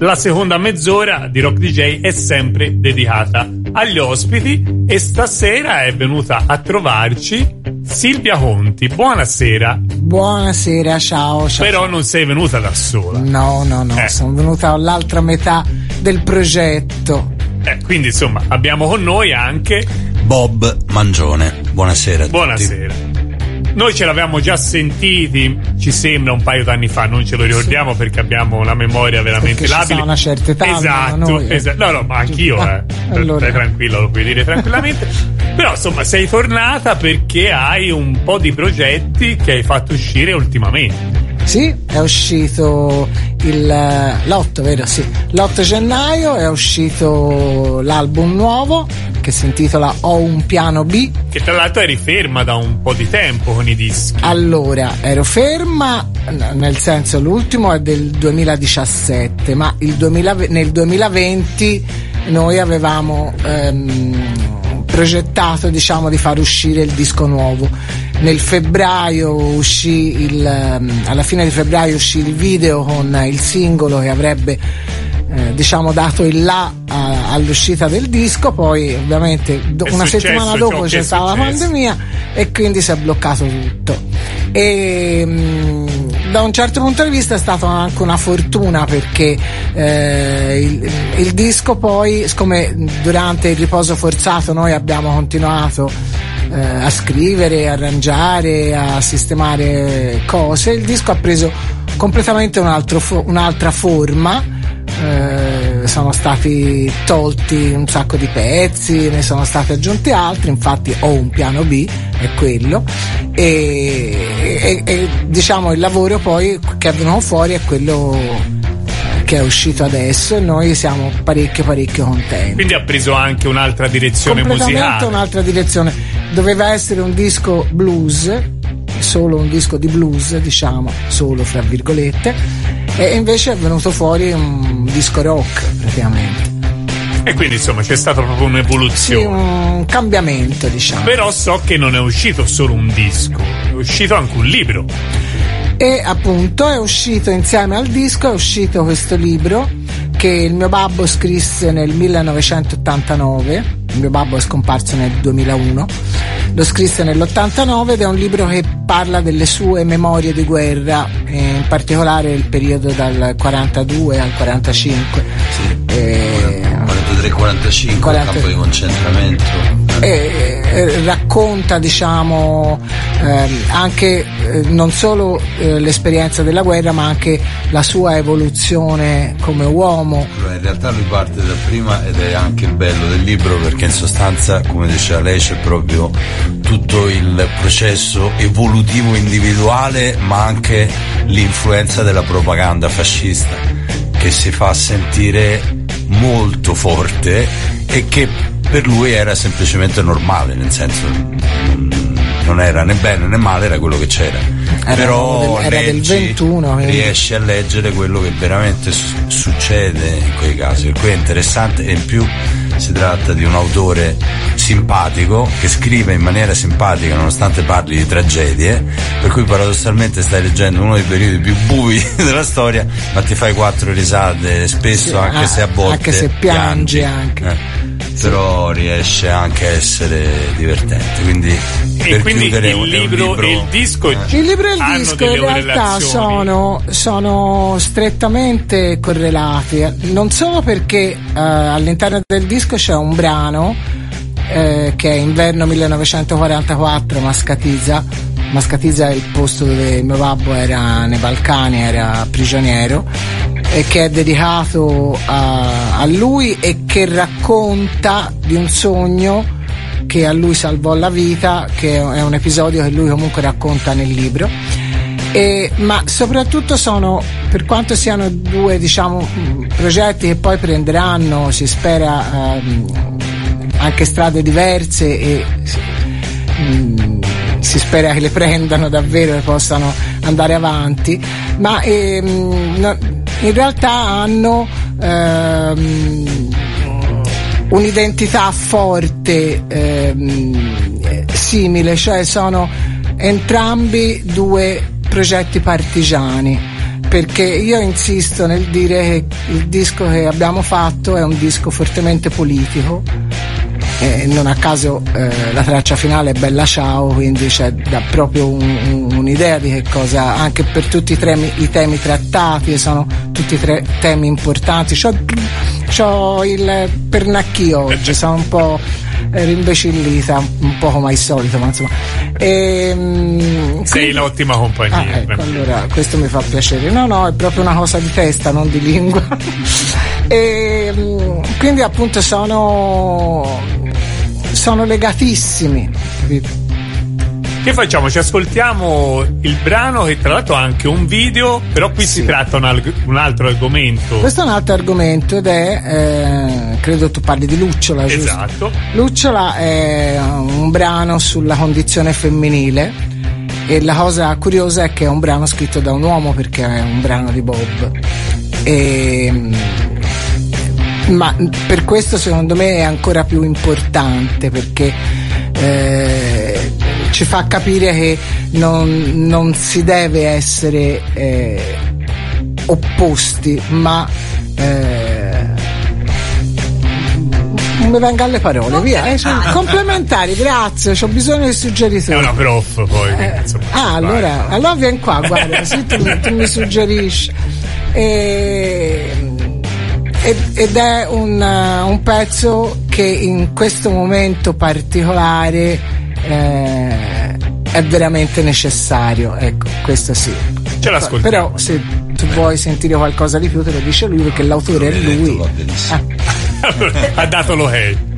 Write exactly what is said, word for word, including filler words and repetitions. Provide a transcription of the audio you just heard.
la seconda mezz'ora di Rock D J è sempre dedicata agli ospiti e stasera è venuta a trovarci Silvia Conti. Buonasera. Buonasera, ciao, ciao. Però non sei venuta da sola. No, no, no, eh. sono venuta all'altra metà del progetto. Eh, quindi insomma abbiamo con noi anche Bob Mangione. Buonasera a tutti. Buonasera. Noi ce l'avevamo già sentiti, ci sembra, un paio d'anni fa, non ce lo ricordiamo sì. perché abbiamo una memoria veramente perché labile. Ci una certa età. Esatto, noi, eh. esatto. No, no, ma anch'io, ah, eh. Allora. Stai tranquillo, lo puoi dire tranquillamente. Però insomma sei tornata perché hai un po' di progetti che hai fatto uscire ultimamente. Sì, è uscito il l'otto, vero? Sì. l'otto gennaio è uscito l'album nuovo che si intitola Ho un piano B. Che tra l'altro eri ferma da un po' di tempo con i dischi. Allora, ero ferma, nel senso l'ultimo è del duemiladiciassette, ma il duemila, nel duemilaventi noi avevamo ehm, progettato, diciamo, di far uscire il disco nuovo. Nel febbraio uscì il alla fine di febbraio uscì il video con il singolo che avrebbe eh, diciamo dato il là a, all'uscita del disco. Poi ovviamente do, una settimana dopo c'è stata la pandemia e quindi si è bloccato tutto. E mh, da un certo punto di vista è stata anche una fortuna perché eh, il, il disco poi, siccome durante il riposo forzato noi abbiamo continuato eh, a scrivere, arrangiare, a sistemare cose, il disco ha preso completamente un altro fo- un'altra forma. Eh, sono stati tolti un sacco di pezzi, ne sono stati aggiunti altri, infatti ho un piano B, è quello, e, e, e diciamo il lavoro poi che è venuto fuori è quello che è uscito adesso e noi siamo parecchio parecchio contenti. Quindi ha preso anche un'altra direzione completamente musicale. Un'altra direzione, doveva essere un disco blues, solo un disco di blues, diciamo, solo fra virgolette, e invece è venuto fuori un disco rock praticamente. E quindi insomma c'è stata proprio un'evoluzione. Sì, un cambiamento, diciamo. Però so che non è uscito solo un disco, è uscito anche un libro. E appunto è uscito insieme al disco, è uscito questo libro che il mio babbo scrisse nel millenovecentottantanove. Il mio babbo è scomparso nel duemilauno, lo scrisse nell'ottantanove ed è un libro che parla delle sue memorie di guerra, in particolare il periodo dal quarantadue al quarantacinque. Sì, e... quarantatré quarantacinque, quaranta... campo di concentramento. E, e, racconta, diciamo, eh, anche eh, non solo eh, l'esperienza della guerra, ma anche la sua evoluzione come uomo. In realtà lui parte da prima ed è anche il bello del libro, perché in sostanza, come diceva lei, c'è proprio tutto il processo evolutivo individuale, ma anche l'influenza della propaganda fascista che si fa sentire molto forte e che per lui era semplicemente normale, nel senso non era né bene né male, era quello che c'era. Era Però del, era leggi, del ventuno, riesci a leggere quello che veramente su- succede in quei casi, per cui è interessante. E in più si tratta di un autore simpatico che scrive in maniera simpatica nonostante parli di tragedie, per cui paradossalmente stai leggendo uno dei periodi più bui della storia, ma ti fai quattro risate spesso, sì, anche ah, se a volte anche se piangi, piangi. Anche. Eh. Però riesce anche a essere divertente, quindi e per quindi chiudere il libro, libro, e il disco eh. il libro e il disco in realtà sono, sono strettamente correlati, non solo perché uh, all'interno del disco c'è un brano eh, che è Inverno millenovecentoquarantaquattro, Mascatiza. Mascatiza è il posto dove mio babbo era nei Balcani, era prigioniero, e che è dedicato a, a lui e che racconta di un sogno che a lui salvò la vita, che è un episodio che lui comunque racconta nel libro. E, ma soprattutto sono, per quanto siano due, diciamo, progetti che poi prenderanno, si spera, ehm, anche strade diverse e mh, si spera che le prendano davvero e possano andare avanti, ma ehm, no, in realtà hanno ehm, un'identità forte, ehm, simile, cioè sono entrambi due progetti partigiani, perché io insisto nel dire che il disco che abbiamo fatto è un disco fortemente politico. Eh, non a caso eh, la traccia finale è Bella Ciao, quindi c'è da proprio un, un, un'idea di che cosa, anche per tutti i temi, i temi trattati, sono tutti tre temi importanti. C'ho, c'ho il pernacchio oggi, sono un po' rimbecillita, un po' come al solito, ma insomma. E, Sei quindi... l'ottima compagnia. Ah, ecco, allora questo mi fa piacere. No, no, è proprio una cosa di testa, non di lingua. E quindi appunto sono sono legatissimi, capito? Che facciamo? Ci ascoltiamo il brano, che tra l'altro ha anche un video, però qui sì. Si tratta un, al- un altro argomento. Questo è un altro argomento ed è eh, credo tu parli di Lucciola, giusto? Esatto. Lucciola è un brano sulla condizione femminile e la cosa curiosa è che è un brano scritto da un uomo, perché è un brano di Bob. E ma per questo secondo me è ancora più importante, perché eh, ci fa capire che non, non si deve essere eh, opposti, ma eh, non mi venga alle parole, via, eh, cioè, complementari, grazie, ho bisogno di suggeritori. È una prof poi. Eh, insomma, ah, allora, allora vieni qua, guarda, così tu, tu mi suggerisci. E, ed è un, un pezzo che in questo momento particolare eh, è veramente necessario, ecco, questo sì. Ce l'ascoltiamo. Però se tu vuoi sentire qualcosa di più te lo dice lui, perché l'autore è lui. Ah. Ha dato l'ok.